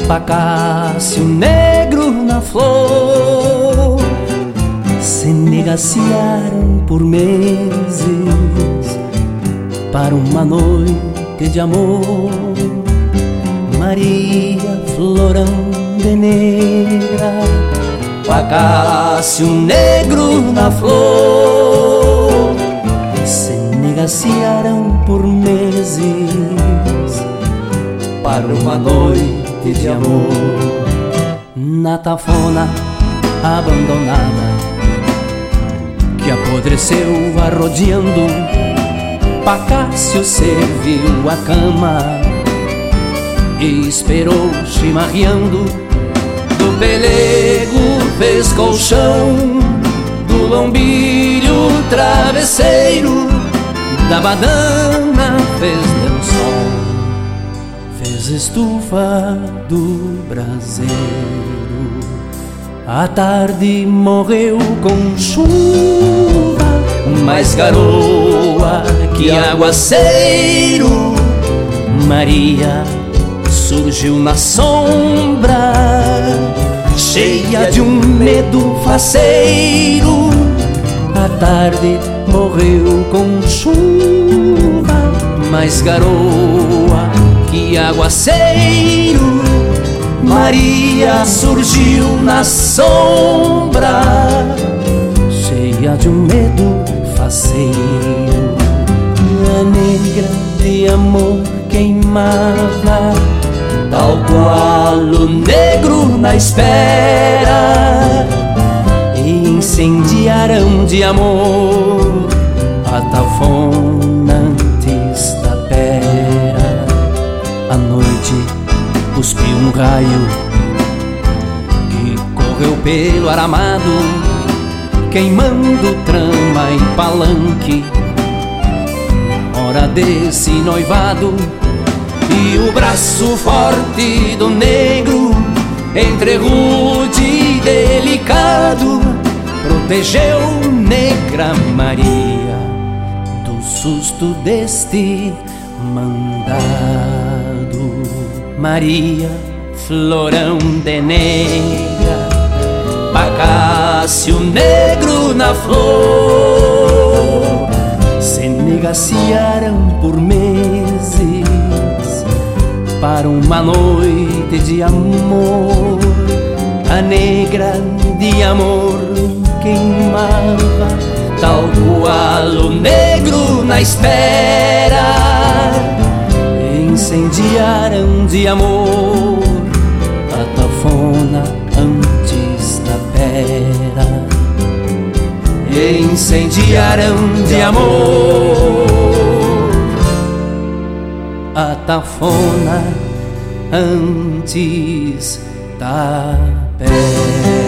Pacácio negro na flor, se negaciaram por meses para uma noite de amor. Maria, florão de negra, Pacácio negro na flor, se negaciaram por meses para uma noite de amor. Na tafona abandonada que apodreceu arrodeando, Pacácio serviu a cama e esperou chimarreando. Do pelego fez colchão, do lombilho travesseiro, da badana fez lençol, fez estufa do braseiro. À tarde morreu com chuva, mais garoa que aguaceiro. Maria surgiu na sombra, cheia de um medo faceiro. À tarde morreu com chuva, mais garoa que aguaceiro. Maria surgiu na sombra, cheia de um medo faceiro. A negra de amor queimava, tal qual o negro na espera, e incendiaram de amor a tafona antes da pera. A noite cuspiu um raio que correu pelo aramado, queimando trama e palanque, hora desse noivado. E o braço forte do negro, entre rude e delicado, protegeu negra Maria do susto deste mandado. Maria, florão de negra, Pacácio negro na flor, se negaciaram por meses para uma noite de amor. A negra de amor queimava, tal qual o negro na espera, incendiaram de amor a tafona antes da pera. Incendiaram de amor a tafona antes da pera.